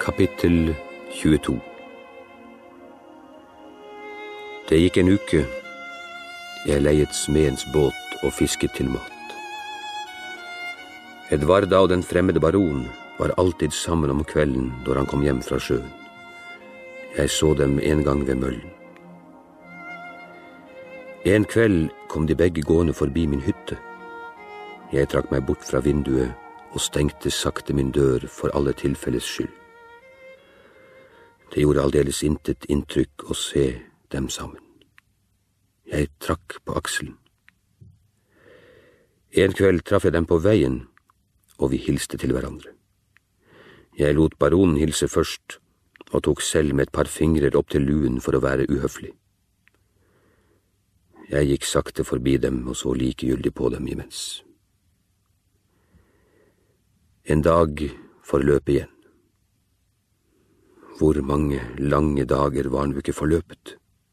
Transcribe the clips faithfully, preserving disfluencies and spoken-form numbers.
Kapittel tjueto. Det gikk en uke. Jeg leiet smedens båt og fisket til mat. Edvarda og den fremmede baron var alltid sammen om kvelden når han kom hjem fra sjøen. Jeg så dem en gang ved møllen. En kveld kom de begge gående forbi min hytte. Jeg trakk meg bort fra vinduet og stengte sakte min dør for alle tilfelles skyld. Det gjorde aldeles intet inntrykk å se dem sammen. Jeg trakk på akselen. En kveld traff jeg dem på veien, og vi hilste til hverandre. Jeg lot baronen hilse først, og tok selv med et par fingrer opp til luen for å være uhøflig. Jeg gikk sakte forbi dem og så likegyldig på dem imens. En dag forløp igjen. Hvor mange lange dager var nå ikke forløpet?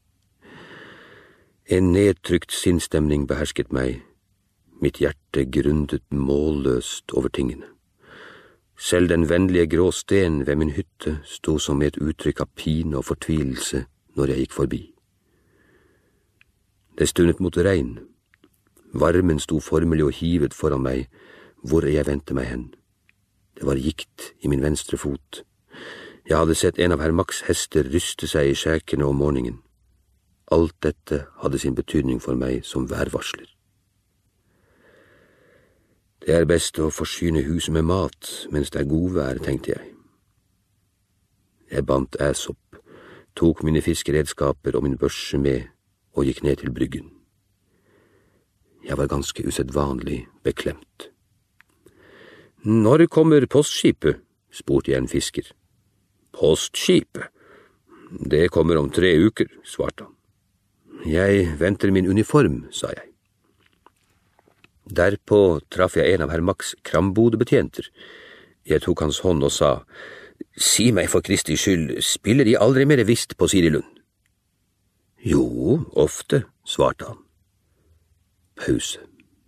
En nedtrykt sinnsstemning behersket meg, mitt hjerte grundet målløst over tingene. Selv den vennlige grå sten ved min hytte sto som med et uttrykk av pine og fortvilelse når jeg gikk forbi. Det stundet mot regn. Varmen sto formelig og hivet foran meg, hvor jeg vendte meg hen. Det var gikt i min venstre fot. Jeg hadde sett en av herr Max hester ryste seg i skjækene om morgenen. Alt dette hadde sin betydning for meg som værvarsler. Det er best å forsyne huset med mat mens det er godvær, tenkte jeg. Jeg bandt æsopp, tok mine fiskeredskaper og min børse med og gikk ned til bryggen. Jeg var ganske usedvanlig beklemt. «Når kommer postskipet?» spurte jeg en fisker. «Postskipet? Det kommer om tre uker», svarte han. «Jeg venter min uniform», sa jeg. Derpå traff jeg en av herr Max krambodebetjenter. Jeg tok hans hånd og sa, «Si meg for Kristi skyld, spiller De aldri mer visst på Sirilund?» «Jo, ofte», svarte han. Pause.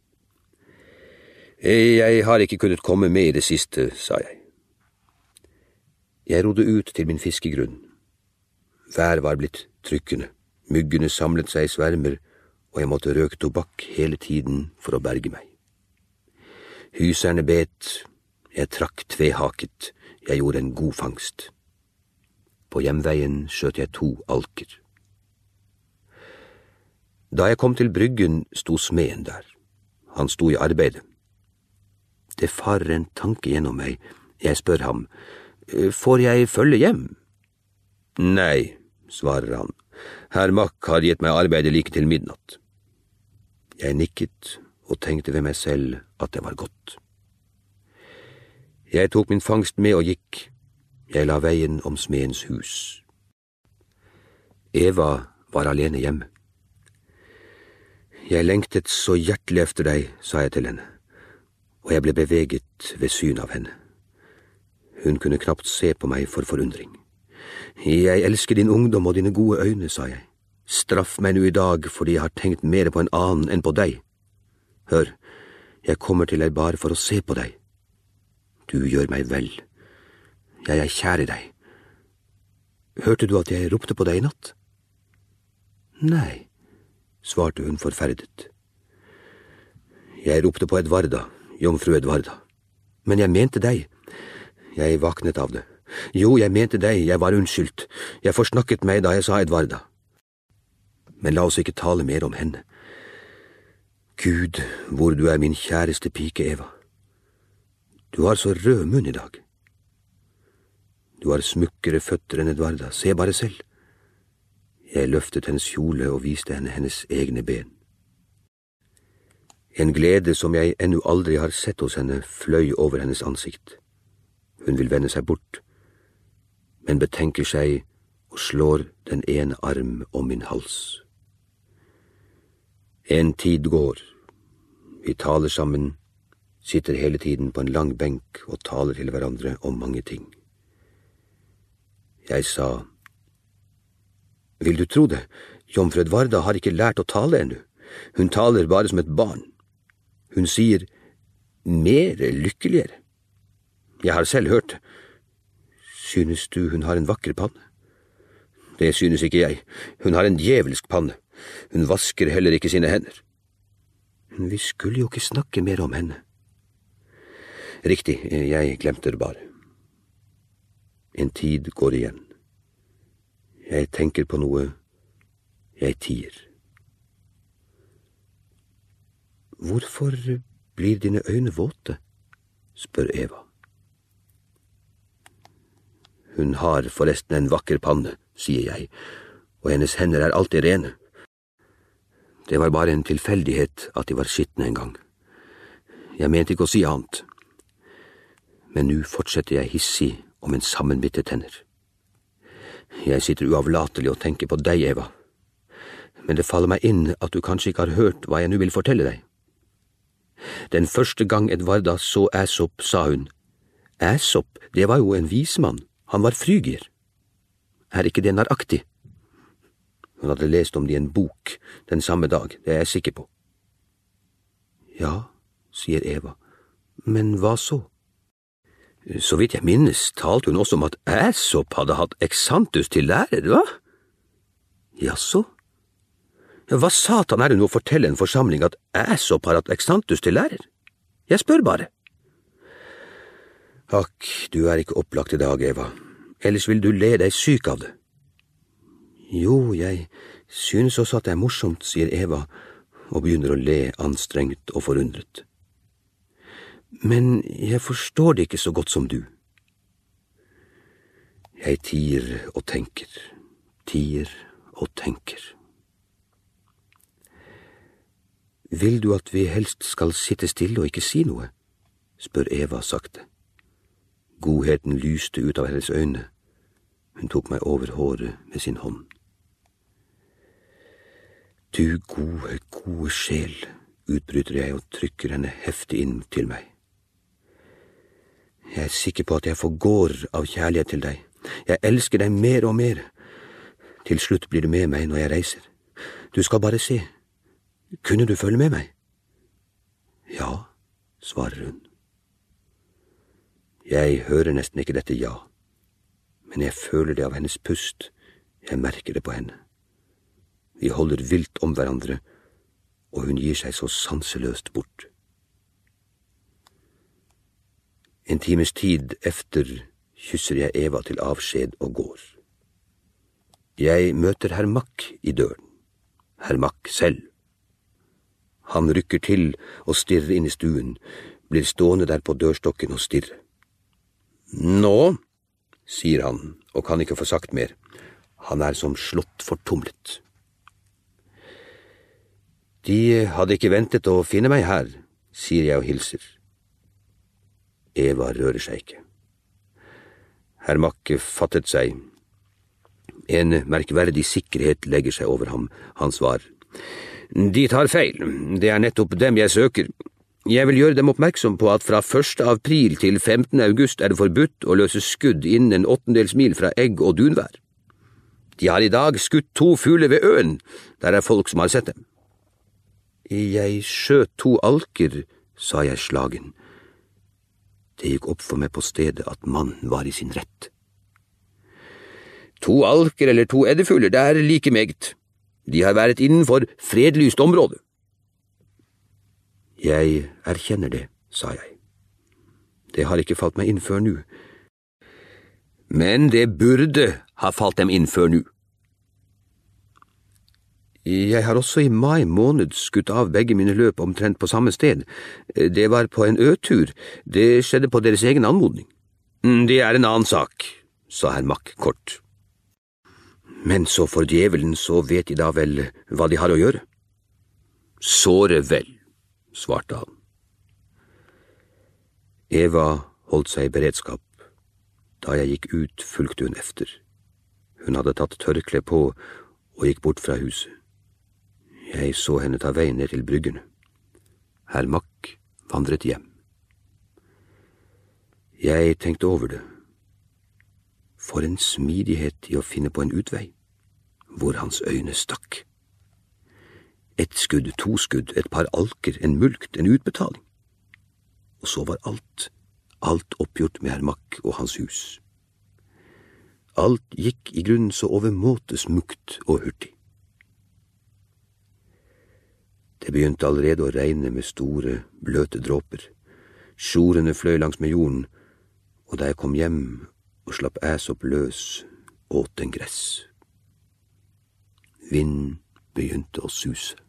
«Jeg har ikke kunnet komme med i det siste», sa jeg. Jeg rodde ut til min fiskegrunn. Vær var blitt trykkende, myggene samlet seg i svermer, og jeg måtte røke tobakk hele tiden for å berge meg. Hyserne bet, jeg trakk tvehaket, jeg gjorde en god fangst. På hjemveien skjøt jeg to alker. Da jeg kom til bryggen, sto smeden der. Han sto i arbeidet. Det farer en tanke gjennom meg. Jeg spør ham, «Får jeg følge hjem?» «Nei», svarer han. «Herr Mack har gitt meg arbeidet like til midnatt.» Jeg nikket og tenkte ved meg selv at det var godt. Jeg tok min fangst med og gikk. Jeg la veien om smedens hus. Eva var alene hjemme. «Jeg lengtet så hjertelig efter deg», sa jeg til henne, og jeg ble beveget ved syn av henne. Hun kunne knapt se på meg for forundring. «Jeg elsker din ungdom og dine gode øyne», sa jeg. «Straff meg nå i dag fordi jeg har tenkt mer på en annen enn på deg. Hør, jeg kommer til deg bare for å se på deg. Du gjør meg vel. Jeg er kjær i deg. Hørte du at jeg ropte på deg i natt?» «Nei», svarte hun forferdet. «Jeg ropte på Edvarda, jomfru Edvarda. Men jeg mente deg. Jeg vaknet av det. Jo, jeg mente deg, jeg var unnskyldt. Jeg forsnakket meg da jeg sa Edvarda. Men la oss ikke tale mer om henne. Gud, hvor du er min kjæreste pike, Eva. Du har så rød munn i dag. Du har smukkere føtter enn Edvarda, se bare selv. Jeg løftet hennes kjole og viste henne hennes egne ben. En glede som jeg ennå aldri har sett hos henne fløy over hennes ansikt. Hun vil vende seg bort, men betenker seg og slår den ene arm om min hals. En tid går. Vi taler sammen, sitter hele tiden på en lang benk og taler til hverandre om mange ting. Jeg sa, «Vil du tro det? Jomfru Edvarda har ikke lært å tale ennå. Hun taler bare som et barn. Hun sier, mer lykkeligere. Jeg har selv hørt det. Synes du hun har en vakker panne? Det synes ikke jeg. Hun har en djevelsk panne. Hun vasker heller ikke sine hender. Vi skulle jo ikke snakke mer om henne. Riktig, jeg glemte det bare. En tid går igjen. Jeg tenker på noe. Jeg tier. Hvorfor blir dine øyne våte? Spør Eva. Hun har forresten en vakker panne, sier jeg, og hennes hender er alltid rene. Det var bare en tilfeldighet at de var skitne en gang. Jeg mente ikke å si annet. Men nå fortsetter jeg hissig om en sammenbittet tenner. Jeg sitter uavlatelig og tenker på deg, Eva. Men det faller meg inn at du kanskje ikke har hørt hva jeg nå vil fortelle deg. Den første gang Edvarda så Æsop, sa hun, Æsop, det var jo en vismann, han var frygier. Er ikke det nøyaktig? Hun hadde lest om det i en bok den samme dag, det er jeg sikker på. Ja, sier Eva, men hva så? Så vidt jeg minnes, talte hun også om at Æsop hadde hatt Exanthus til lærer, hva? Jaså? Ja, hva satan er det nå å fortelle en forsamling at Æsop har hatt Exanthus til lærer? Jeg spør bare. Akk, du er ikke opplagt i dag, Eva. Ellers vil du le deg syk av det. Jo, jeg synes også at det er morsomt, sier Eva, og begynner å le anstrengt og forundret. Men jeg forstår det ikke så godt som du. Jeg tier og tenker, tier og tenker. Vil du at vi helst skal sitte stille og ikke si noe? Spør Eva sakte. Godheten lyste ut av hennes øyne. Hun tok meg over håret med sin hånd. Du gode, gode sjel, utbryter jeg og trykker henne heftig inn til meg. Jeg er sikker på at jeg forgår av kjærlighet til deg. Jeg elsker deg mer og mer. Til slutt blir du med meg når jeg reiser. Du skal bare se. Kunne du følge med meg? Ja, svarer hun. Jeg hører nesten ikke dette ja, men jeg føler det av hennes pust. Jeg merker det på henne. Vi holder vilt om hverandre, og hun gir seg så sanseløst bort. En times tid efter kysser jeg Eva til avskjed og går. Jeg møter herr Mack i døren. Herr Mack selv. Han rykker til og stirrer inn i stuen, blir stående der på dørstokken og stirre. Nå, sier han, og kan ikke få sagt mer. Han er som slått fortumlet. De hadde ikke ventet å finne meg her, sier jeg og hilser. Eva rører seg ikke. Herr Mack fattet seg. En merkverdig sikkerhet legger seg over ham. Han svarer. De tar feil. Det er nettopp dem jeg søker. Jeg vil gjøre dem oppmerksom på at fra første april til femtende august er det forbudt å løse skudd innen en åttendels mil fra egg og dunvær. De har i dag skutt to fugler ved øen. Der er folk som har sett dem. Jeg skjøt to alker, sa jeg slagen. Det gikk opp for meg på stedet at mannen var i sin rett. To alker eller to eddefugler, det er like meget. De har vært innenfor fredlyst område. Jeg erkjenner det, sa jeg. Det har ikke falt meg inn før nå. Men det burde ha falt dem inn før nå. Jeg har også i mai måned skutt av begge mine løp omtrent på samme sted. Det var på en øtur. Det skjedde på deres egen anmodning. Det er en annen sak, sa herr Mack kort. Men så for djevelen så vet de da vel hva de har å gjøre. Såre vel, svarte han. Eva holdt seg i beredskap. Da jeg gikk ut, fulgte hun efter. Hun hadde tatt tørkle på og gikk bort fra huset. Jeg så henne ta vei ned til bryggene. Herr Mack vandret hjem. Jeg tenkte over det. For en smidighet i å finne på en utvei, hvor hans øyne stakk. Et skudd, to skudd, et par alker, en mulkt, en utbetaling. Og så var alt, alt oppgjort med herr Mack og hans hus. Alt gikk i grunnen så overmåte smukt og hurtig. Det begynte allerede å regne med store, bløte dråper. Sjorene fløy langs med jorden, og da jeg kom hjem og slapp Æsop løs, åt den gress. Vinden begynte å suse.